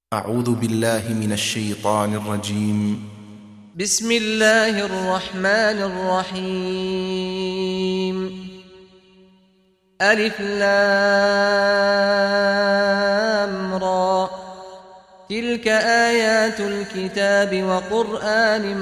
أعوذ بالله من الشيطان الرجيم. بسم الله الرحمن الرحيم. ألف لام را، تلك آيات الكتاب وقرآن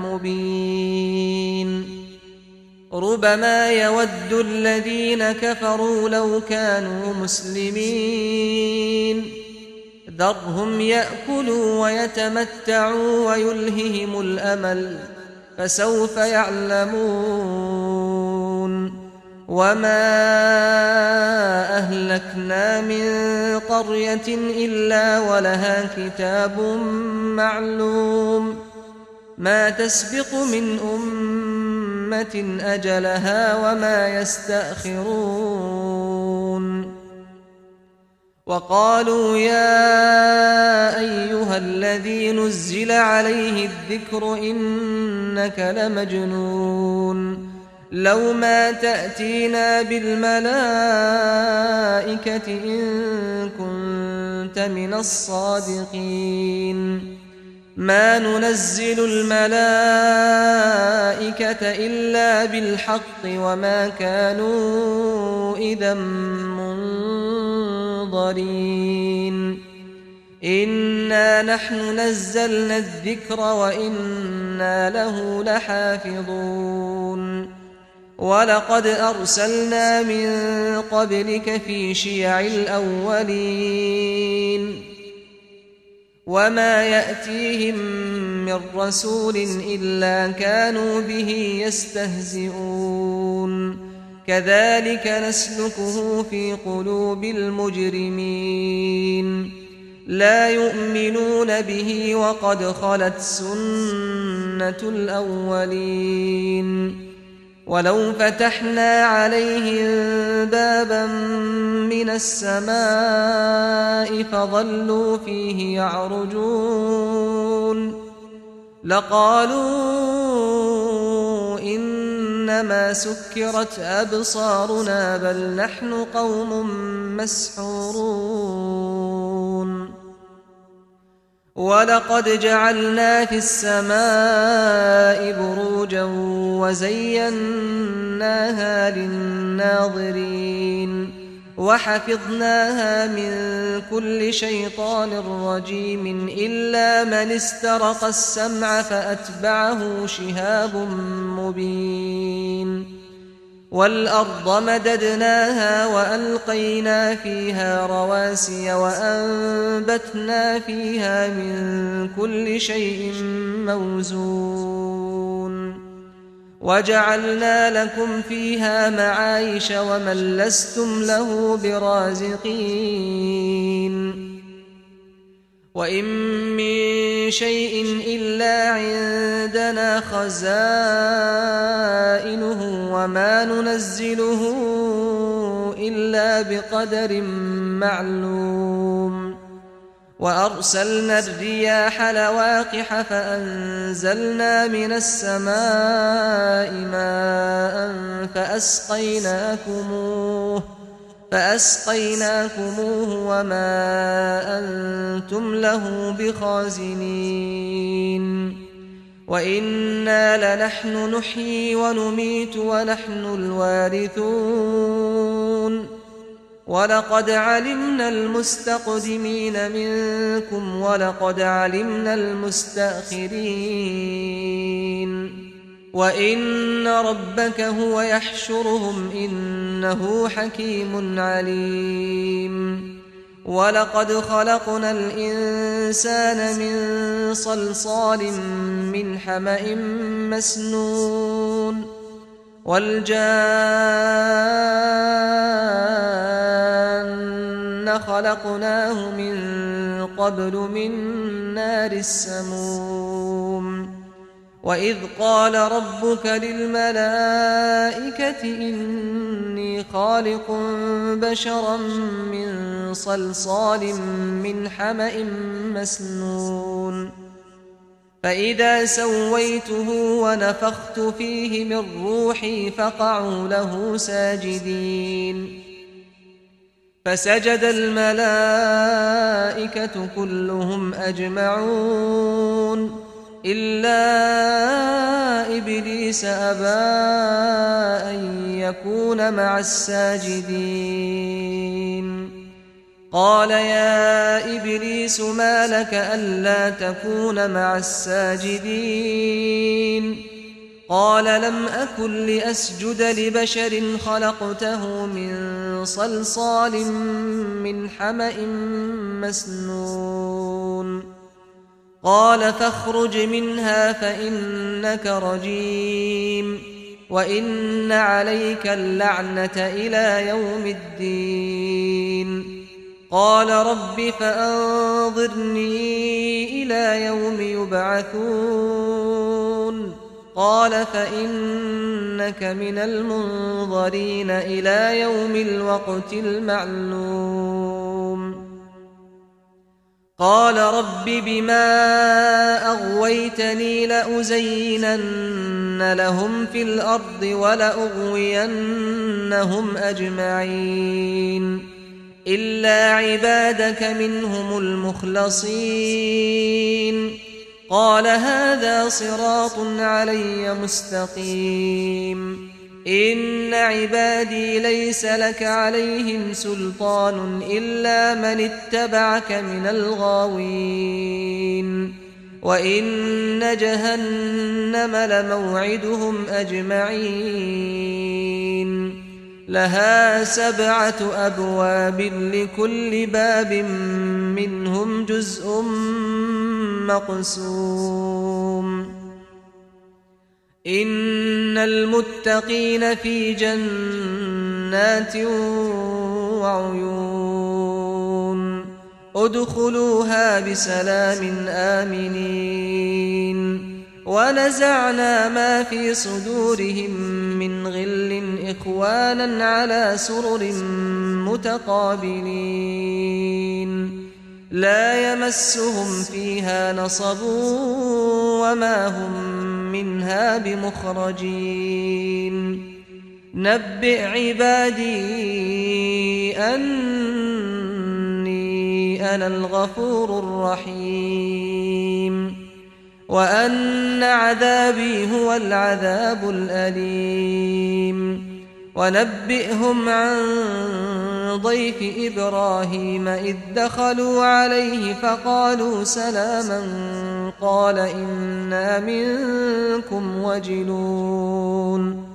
مبين. ربما يود الذين كفروا لو كانوا مسلمين، ذرهم يأكلوا ويتمتعوا ويلههم الأمل، فسوف يعلمون. وما أهلكنا من قرية إلا ولها كتاب معلوم، ما تسبق من أمة أجلها وما يستأخرون. وقالوا يا أيها الذي نزل عليه الذكر إنك لمجنون، لو ما تأتينا بالملائكة إن كنت من الصادقين. ما ننزل الملائكة إلا بالحق وما كانوا إذا منظرين. إنا نحن نزلنا الذكر وإنا له لحافظون. ولقد أرسلنا من قبلك في شيع الأولين، وما يأتيهم من رسول إلا كانوا به يستهزئون. كذلك نسلكه في قلوب المجرمين، لا يؤمنون به وقد خلت سنة الأولين. ولو فتحنا عليهم بابا من السماء فظلوا فيه يعرجون لقالوا إنما سكرت أبصارنا بل نحن قوم مسحورون. ولقد جعلنا في السماء بروجا وزيناها للناظرين وحفظناها من كل شيطان رجيم إلا من استرق السمع فأتبعه شهاب مبين. والأرض مددناها وألقينا فيها رواسي وأنبتنا فيها من كل شيء موزون. وجعلنا لكم فيها معايش ومن لستم له برازقين. وإن من شيء إلا عندنا خزائنه وما ننزله إلا بقدر معلوم. وأرسلنا الرياح لواقح فأنزلنا من السماء ماء فأسقيناكموه وما أنتم له بخازنين. وإنا لنحن نحيي ونميت ونحن الوارثون. ولقد علمنا المستقدمين منكم ولقد علمنا المستأخرين. وإن ربك هو يحشرهم إنه حكيم عليم. ولقد خلقنا الإنسان من صلصال من حمأ مسنون. والجان خلقناه من قبل من نار السموم. وإذ قال ربك للملائكة إني خالق بشرا من صلصال من حمأ مسنون. فإذا سويته ونفخت فيه من روحي فقعوا له ساجدين. فسجد الملائكة كلهم أجمعون إلا إبليس أبى أن يكون مع الساجدين قال يا إبليس ما لك ألا تكون مع الساجدين قال لم أكن لأسجد لبشر خلقته من صلصال من حمأ مسنون قال فاخرج منها فإنك رجيم وإن عليك اللعنة إلى يوم الدين قال رب فأنظرني إلى يوم يبعثون قال فإنك من المنظرين إلى يوم الوقت المعلوم قال رب بما أغويتني لأزينن لهم في الأرض ولأغوينهم أجمعين إلا عبادك منهم المخلصين قال هذا صراط علي مستقيم إن عبادي ليس لك عليهم سلطان إلا من اتبعك من الغاوين وإن جهنم لموعدهم أجمعين لها 7 أبواب لكل باب منهم جزء مقسوم إن المتقين في جنات وعيون ادخلوها بسلام آمنين ونزعنا ما في صدورهم من غل إخوانا على سرر متقابلين لا يمسهم فيها نصب وما هم منها بمخرجين نبئ عبادي أني أنا الغفور الرحيم وأن عذابي هو العذاب الأليم ونبئهم عن ضيف إبراهيم إذ دخلوا عليه فقالوا سلاما قال إنا منكم وجلون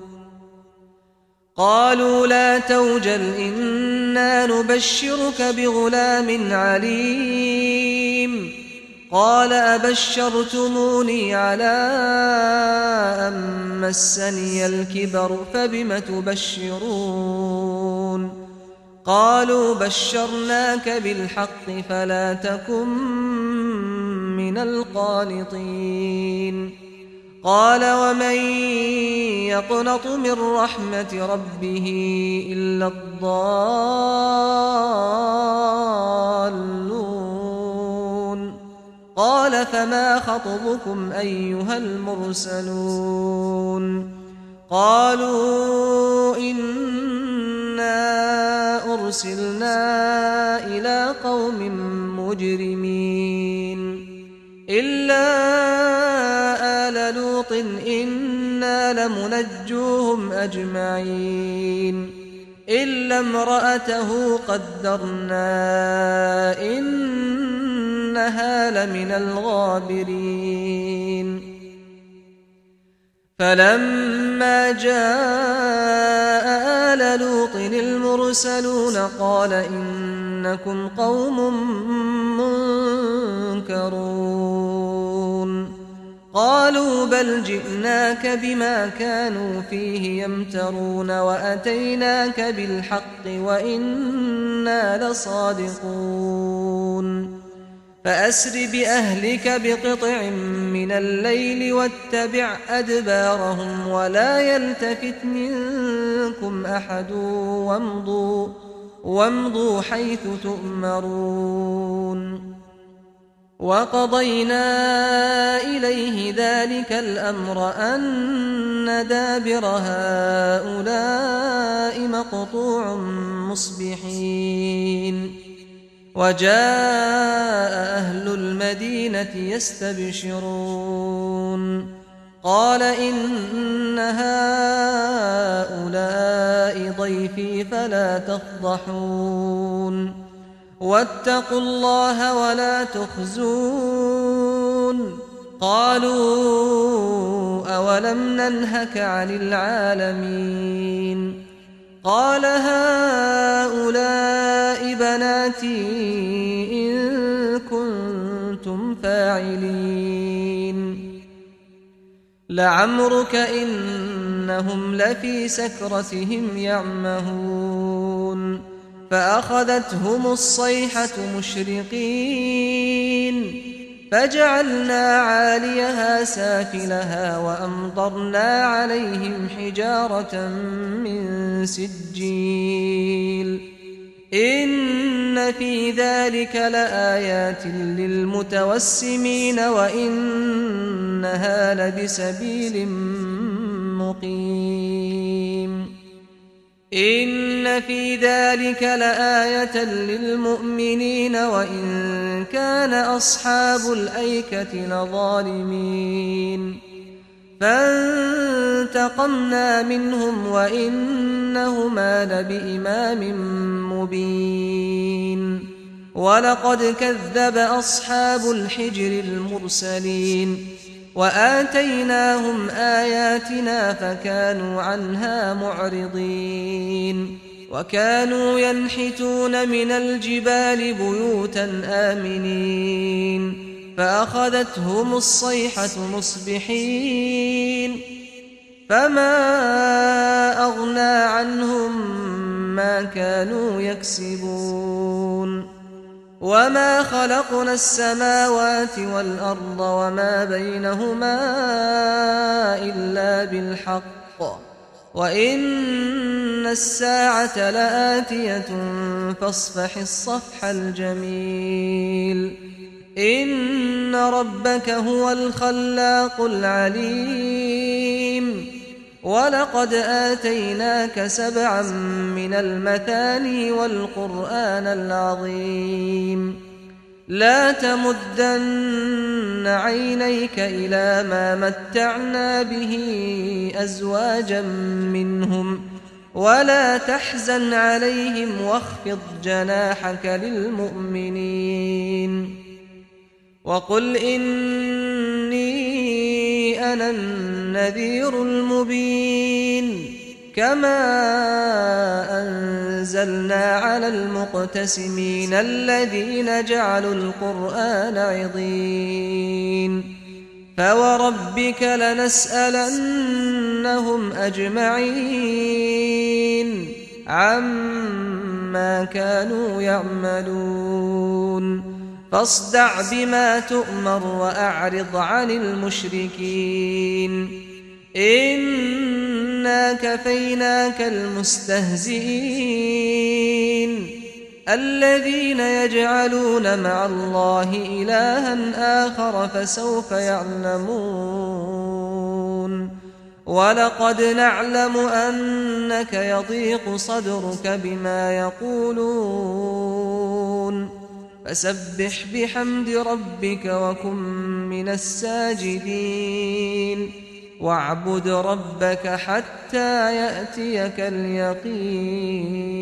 قالوا لا توجل إنا نبشرك بغلام عليم قال أبشرتموني على أن مسني الكبر فبم تبشرون قالوا بشرناك بالحق فلا تكن من القانطين قال ومن يقنط من رحمة ربه إلا الضالون قال فما خطبكم أيها المرسلون قالوا إنا أرسلنا إلى قوم مجرمين إلا آل لوط إنا لمنجوهم أجمعين إلا امرأته قدرنا إنها لمن الغابرين فلما جاء آل لوط المرسلون قال إنكم قوم منكرون قالوا بل جئناك بما كانوا فيه يمترون وأتيناك بالحق وإنا لصادقون فأسر بأهلك بقطع من الليل واتبع أدبارهم ولا يلتفت منكم أحد وامضوا حيث تؤمرون وقضينا إليه ذلك الأمر أن دابر هؤلاء مقطوع مصبحين وجاء أهل المدينة يستبشرون قال إن هؤلاء ضيفي فلا تفضحون واتقوا الله ولا تخزون قالوا أولم ننهك عن العالمين قال هؤلاء بناتي إن كنتم فاعلين لعمرك إنهم لفي سكرتهم يعمهون فأخذتهم الصيحة مشرقين فجعلنا عاليها سافلها وأمطرنا عليهم حجارة من سجيل إن في ذلك لآيات للمتوسمين وإنها لبسبيل مقيم إن في ذلك لآية للمؤمنين وإن كان أصحاب الأيكة لظالمين فانتقمنا منهم وإنهما لبإمام مبين ولقد كذب أصحاب الحجر المرسلين وآتيناهم آياتنا فكانوا عنها معرضين وكانوا ينحتون من الجبال بيوتا آمنين فأخذتهم الصيحة مصبحين فما أغنى عنهم ما كانوا يكسبون وما خلقنا السماوات والأرض وما بينهما إلا بالحق وإن الساعة لآتية فاصفح الصفح الجميل إن ربك هو الخلاق العليم ولقد آتيناك 7 من المثاني والقرآن العظيم لا تمدن عينيك إلى ما متعنا به أزواجا منهم ولا تحزن عليهم واخفض جناحك للمؤمنين وقل إني أنا النذير المبين كما أنزلنا على المقتسمين الذين جعلوا القرآن عضين فوربك لنسألنهم أجمعين عما كانوا يعملون فاصدع بما تؤمر وأعرض عن المشركين إنا كفيناك المستهزئين الذين يجعلون مع الله إلها آخر فسوف يعلمون ولقد نعلم أنك يضيق صدرك بما يقولون فسبح بحمد ربك وكن من الساجدين واعبد ربك حتى يأتيك اليقين